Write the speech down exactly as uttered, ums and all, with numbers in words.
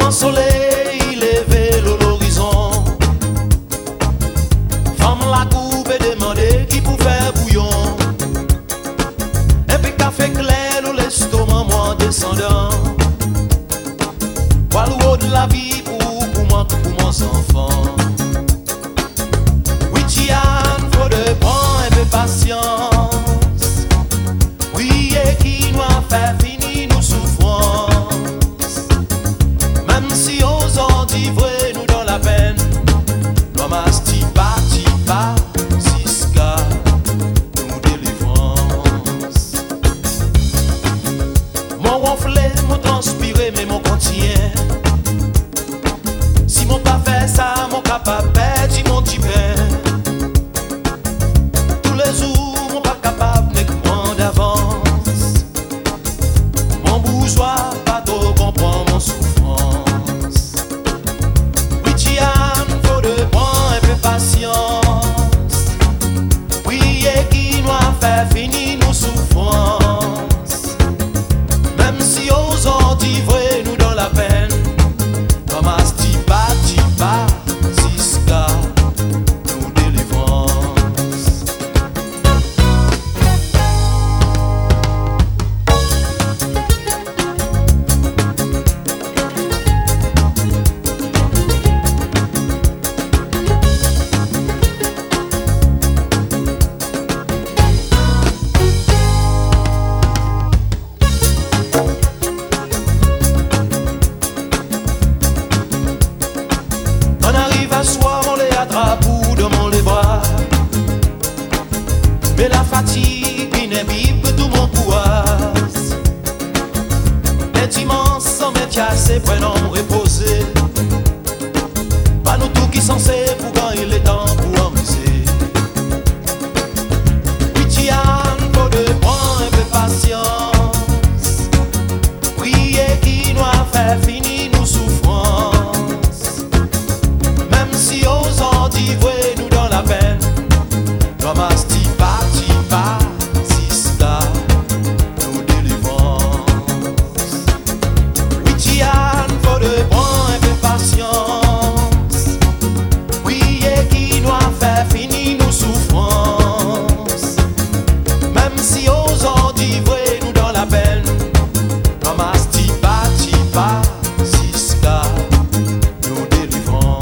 Grand soleil levé l'horizon. Femme la coupe et demandé qui pour faire bouillon. Un peu café clair nous l'estomac moi descendant. Quoi l'eau de la vie pour, pour moi, pour mon enfant. Oui, Tian, faut de prendre un peu patience. Oui, et qui nous a fait finir nos souffrances. Même si aux endivrés nous dans la peine, nous masti pas, pas, Siska, nous délivrance. Mon ronflé, mon transpiré, mais mon quotidien. Si mon pas fait ça, mon capable perdre mon petit pain. Tous les jours, mon pas capable de prendre d'avance. Mon bourgeois, pas trop comprend mon souffrance. Oui, Tian, faut de prendre un peu patience. Oui, et qui nous a fait finir nos souffrances. Même si aux endivrés nous dans la peine, comme à Stipa, Tipa, Siska, nous délivrance. On arrive à soi, on les attrape ou dans les bras. Mais la fatigue inébite tout mon poids. Les immenses sans mettre assez, prenons reposer. Pas nous tout qui censé pour gagner le temps pour amuser. Oui, Tian, faut de prendre un peu patience. Prier qui nous a fait finir nos souffrances. Même si aux endivrés nous dans la peine, comme à Stipa, Tipa, Siska, nous délivrance. Oui, Tian, faut de prendre un peu patience. Oui, et qui nous a fait finir nos souffrances. Même si aux endivrés nous dans la peine, comme à Stipa, Tipa, Siska, nous délivrance.